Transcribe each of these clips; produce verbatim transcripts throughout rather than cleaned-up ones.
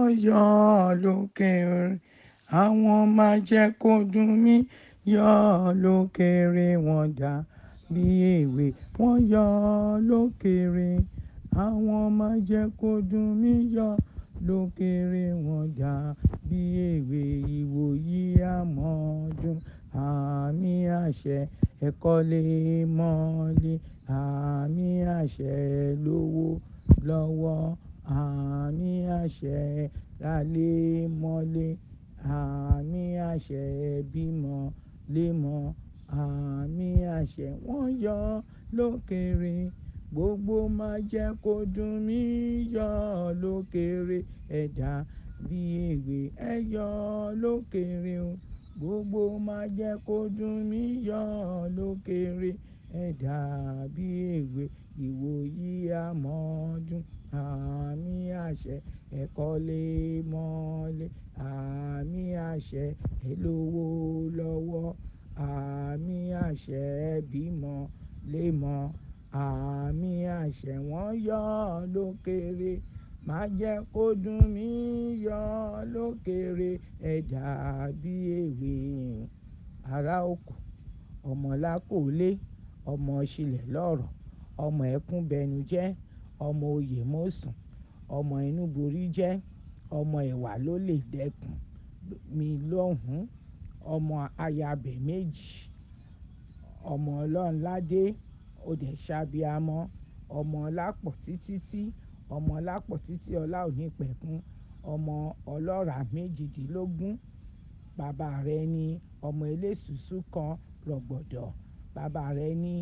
wọ́n yọ lókèèrè, àwọn máa jẹ́ kó dùn mí yọ lókèèrè, wọ́n dà bí èwe. Wọ́n yọ lókèèrè, àwọn máa jẹ́ kó dùn mí yọ lókèèrè, wọ́n dà bí èwe. Ìwòyí àmọ́dún, àmì àṣẹ ẹ̀kọ́lé mọ́lé, àmì àṣẹ lówó lọ́wọ́, àmì àṣẹ rálé mọ́lé, àmì àṣẹ bímọ lémọ, àmì àṣẹ. Wọ́n yọ lókèèrè, gbogbo máa jẹ́ kó dùn mí yọ lókèèrè, ẹ̀dá bí èwe. Ẹ yọ lókèèrè o, gbogbo máa jẹ́ kó dùn mí yọ lókèèrè, ẹ̀dá bí èwe. Ìwòyí àmọ́dún, àmì àṣẹ ẹ̀kọ́lé mọ́lé, àmì àṣẹ ẹlówó lọ́wọ́, àmì àṣẹ bímọ lémọ, àmì àṣẹ. Wọ́n yọ lókèèrè, máa jẹ́ kó dùn mí yọ lókèèrè, ẹ̀dá bí èwe. Ará oko, ọmọ lákòólé, ọmọ ṣílẹ̀ lọ́rọ̀, ọmọ ẹkún bẹnu jẹ́, ọmọ oyè mọ́sùn, ọmọ inú borí jẹ́, ọmọ ẹ̀wà ló lè dẹkùn mi lóhùn, ọmọ ayabẹ̀ méjì, ọmọ ọlọ́runládé òdẹ ṣàbíamọ́, ọmọ lápọ̀ títítí, ọmọ lápọ̀ títí ọlá òní pẹ̀kun, ọmọ ọlọ́ràá méjìdínlógún. Bàbá rẹ ní ọmọ eléṣùṣù kan rọ̀gbọ̀dọ̀, bàbá rẹ ní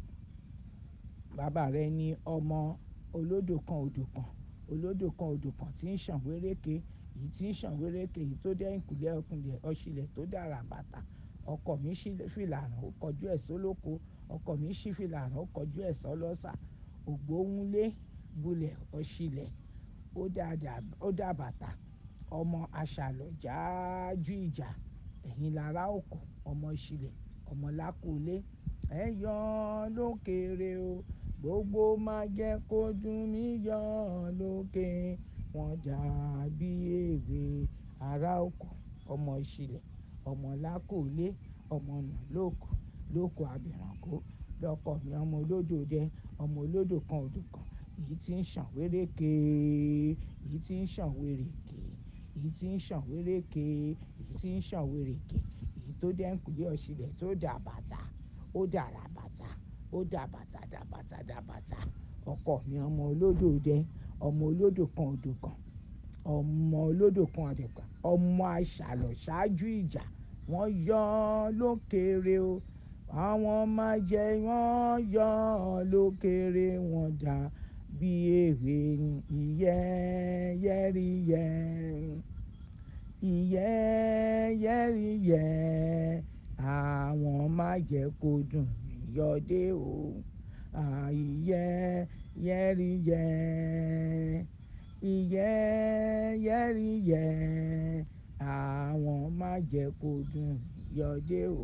bàbá rẹ ní ọmọ olódò kan odò kan, olódò kan odò kan tí ń ṣàn wéréke, èyí tí ń ṣàn wéréke, èyí tó dé ìkùlé ọkùnlé ọṣìlẹ̀ tó dára bàtà. Ọkọ mi ṣí fìlà rán ó kọjú ẹ̀ sólóko, ọkọ mi ṣí fìlà rán ó kọjú ẹ̀ sọ́lọ́sà. Ògbóhùnlé bulẹ̀ ọṣìlẹ̀ ó dà bàtà, ọmọ aṣàlọ̀ jáájú ìjà. Ẹ̀yin lára oko, ọmọ ṣílẹ̀, ọmọ lákòólé. Ẹ yọ lókèèrè o, gbogbo máa jẹ́ kó dùn mí yọ lókè, wọ́n dà bí èwe. Ará oko, ọmọ ṣílẹ̀, ọmọ lákòólé, ọmọ nà lóko, lóko abìrànkó. Lọ́kọ mi ọmọ olódò dẹ, ọmọ olódò kan odò kan, èyí tí ń ṣàn wéréke, èyí tí ń ṣàn wéréke, èyí tí ń ṣàn wéréke, èyí tí ń ṣàn wéréke, èyí tó dé ìkùlé ọṣìlẹ̀ tó dà bàtà, ó dàrà bàtà, ó dà bàtà dà bàtà dà bàtà. Ọkọ mi ọmọ olódò dẹ, ọmọ olódò kan odò kan, ọmọ olódò kan odò kan, ọmọ aṣàlọ̀ ṣáájú ìjà. Wọ́n yọ lókèèrè o, àwọn máa jẹ́ wọ́n yọ lókèèrè, wọ́n dà bí èwe. Ìyẹ́ yẹ́rì yẹ́, ìyẹ́ yẹ́rì yẹ́, àwọn máa jẹ́ kó dùn mí yọ dé o. Ìyẹ́ yẹ́rì yẹ́, ìyẹ́ yẹ́rì yẹ́, àwọn máa jẹ́ kó dùn mí yọ dé o.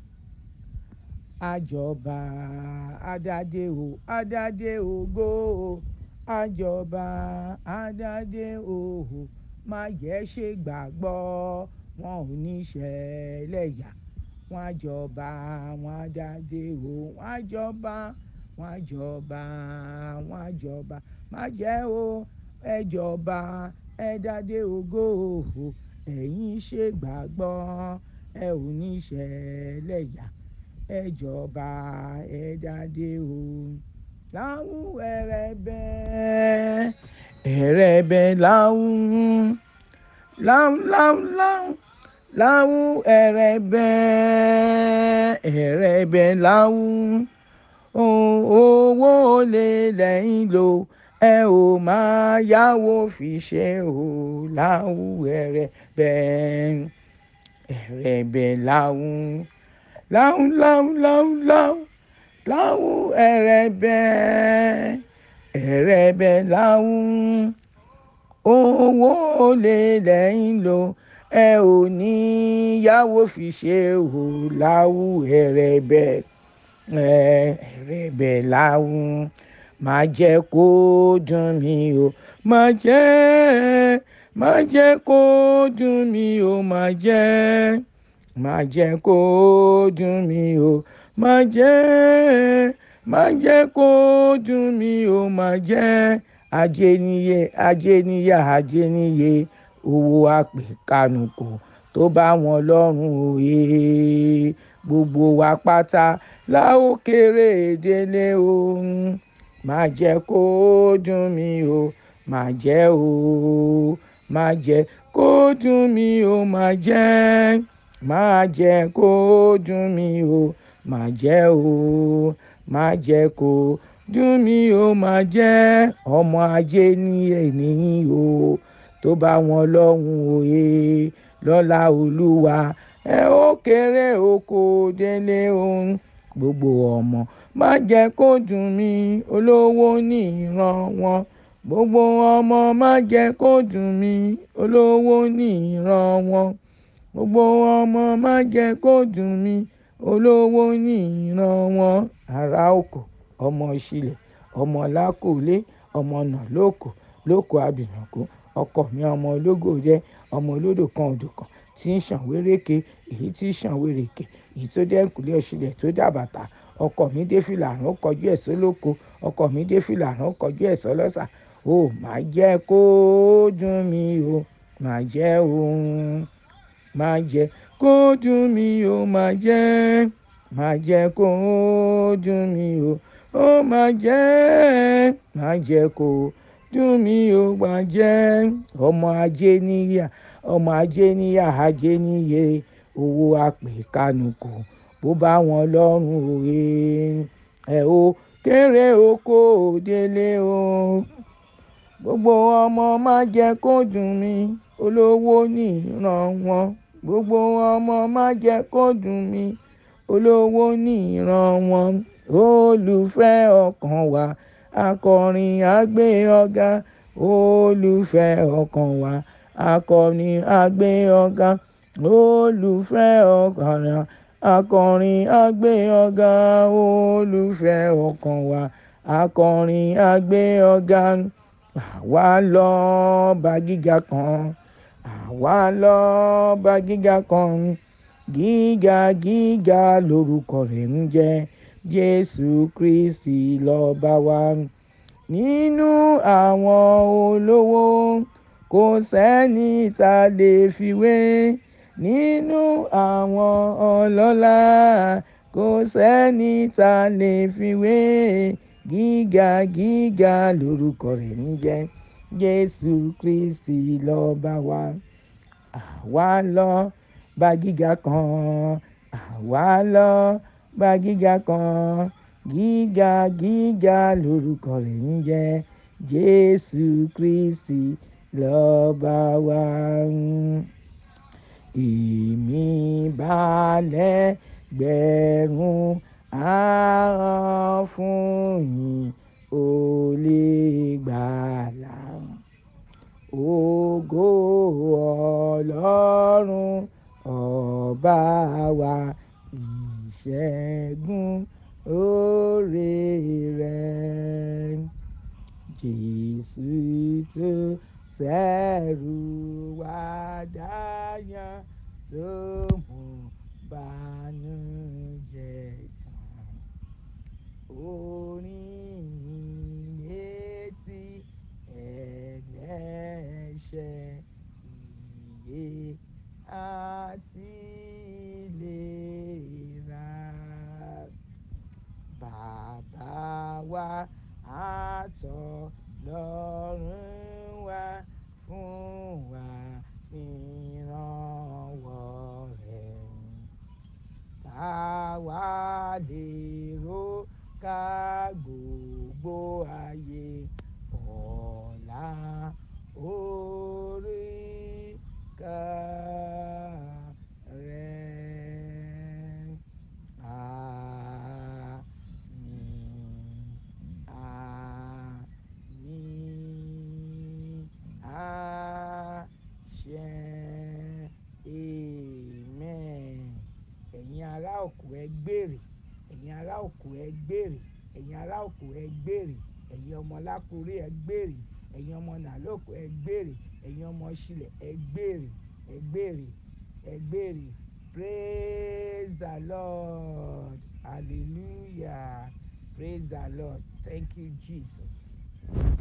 Àjọba adádé o, adádé ògo o, àjọba adádé o, má jẹ́ ṣe gbàgbọ́, wọn ò ní ṣẹlẹ́yà. Wọ́n àjọba, wọ́n adádé o, wọ́n àjọba, wọ́n àjọba, wọ́n àjọba, má jẹ́ o, ẹ jọba, ẹ dádé ògo o, ẹ̀yin ṣe gbàgbọ́, ẹ ò ní ṣẹlẹ́yà. Ẹ jọba, ẹ dádé o. Láwù ẹrẹ̀bẹ̀, ẹrẹ̀bẹ̀ láwù, láwù láwù láwù, láwù ẹrẹ̀bẹ̀, ẹrẹ̀bẹ̀ láwù. Owó olè lẹ́yìn lò, ẹ ò máa yáwó fi ṣe o. Láwù ẹrẹ̀bẹ̀, ẹrẹ̀bẹ̀ láwù, láwù láwù láwù láwù, láwù ẹrẹ̀bẹ̀, ẹrẹ̀bẹ̀ láwù. Owó olè lẹ́yìn lò, ẹ ò ní yáwó fi ṣe o. Láwù ẹrẹ̀bẹ̀, ẹrẹ̀bẹ̀ láwù. Má jẹ́ kó dùn mí o, má jẹ́ má jẹ́ kó dùn mí o, má jẹ́, má jẹ́ kó dùn mí o, má jẹ́, má jẹ́ kó dùn mí o, má jẹ́. Ajéníyé, ajéníyà, ajéníyé, owó àpèkánukò tó bá wọn lọ́rùn òye. Gbogbo wa pátá la ó kéré délé o. Má jẹ́ kó dùn mí o, má jẹ́ o, má jẹ́ kó dùn mí o, má jẹ́, má jẹ́ kó dùn mí o, má jẹ́ o, má jẹ́ kó dùn mí o, má jẹ́. Ọmọ ajé ní ènìyàn o tó bá wọn lọ́hùn òye. Lọ́lá Olúwa ẹ ó kéré oko délé o. Gbogbo ọmọ má jẹ́ kó dùn mí, olówó ní ìran wọn. Gbogbo ọmọ má jẹ́ kó dùn mí, olówó ní ìran wọn. Gbogbo ọmọ má jẹ́ kó dùn mí, olówó ní ìran wọn. Ará oko, ọmọ ìṣílẹ̀, ọmọ lákòólé, ọmọ ọ̀nà lóko, lóko abìnàkú. Ọkọ mi ọmọ ológo jẹ́ ọmọ olódò kan odò kan tí ń ṣàn wéréke, èyí tí ń ṣàn wéreke, èyí tó dé ẹ̀kúnlé ọ̀ṣìlẹ̀ tó dàbàtà. Ọkọ mi dé fìlà rán ó kọjú ẹ̀ sólóko, ọkọ mi dé fìlà rán ó kọjú ẹ̀ sọ́lọ́sà. Ó má jẹ́ kó dùn mí o, má jẹ́ o, má jẹ́ kó dùn mí o, má jẹ́, má jẹ́ kó dùn mí o, ó má jẹ́, má jẹ́ kó dùn mí o, má jẹ́. Ọmọ ajé níyà, ọmọ ajé níyà, ajé níyè, owó àpèkánukò bó bá wọn lọ́rùn òye. Ẹ ó kéré oko délé o. Gbogbo ọmọ má jẹ́ kó dùn mí, olówó ní ìran wọn. Gbogbo ọmọ má jẹ́ kó dùn mí, olówó ní ìran wọn. Olùfẹ́ ọkàn wa, akọrin á gbé ọ̀gá. Olùfẹ́ ọkàn wa, akọrin á gbé ọ̀gá. Olùfẹ́ ọkàn wa, akọrin á gbé ọ̀gá. Olùfẹ́ ọkàn wa, akọrin á gbé ọ̀gá. Àwa lọ bá gíga kan, àwa lọ bá gíga kan. Gíga gíga lórúkọ rẹ̀ ń jẹ́, Jésù Kristi lọ́ba wa. Nínú àwọn olówó kò sẹ́ni tá lè fiwé. Nínú àwọn ọlọ́lá kò sẹ́ni tá lè fiwé. Gíga gíga lórúkọ rẹ̀ ń jẹ́, Jésù Kristi lọ́ba wa. Àwa lọ bá gíga kan, àwa lọ bá gíga kan. Gíga gíga lórúkọ rẹ̀ ń jẹ́, Jésù Kristi lọ́ba wa. Èmi balẹ̀ gbẹ̀rún ahọ́n fún yín olùgbàlà. Ògo Ọlọ́run ọba wa, ìṣẹ́gun oore rẹ̀. Jésù tó ṣẹ́rù wá dáyà, tó mú bànújẹ́ tán. Orin létí ẹlẹ́ṣẹ̀, ìyè àti ìlera. Bàbá wa àtọlọ́run wá fún wa ìrànwọ́ rẹ̀. Káwa lè ró ká gbogbo ayé ọ̀la orí ká rẹ̀. Àmín, àmín, àṣẹ. Amen. Ẹ̀yin ará òkú ẹ gbèrè, ẹ̀yin ará òkú ẹ gbèrè, ẹ̀yin ará òkú ẹ gbèrè, ẹ̀yin ọmọ lákùrẹ́ ẹ gbèrè, ẹ̀yin ọmọ nàlókò ẹ gbèrè, ẹ̀yin ọmọ ìṣílẹ̀ ẹ gbèrè ẹ gbèrè ẹ gbèrè praise the Lord hallelujah praise the Lord thank you Jesus.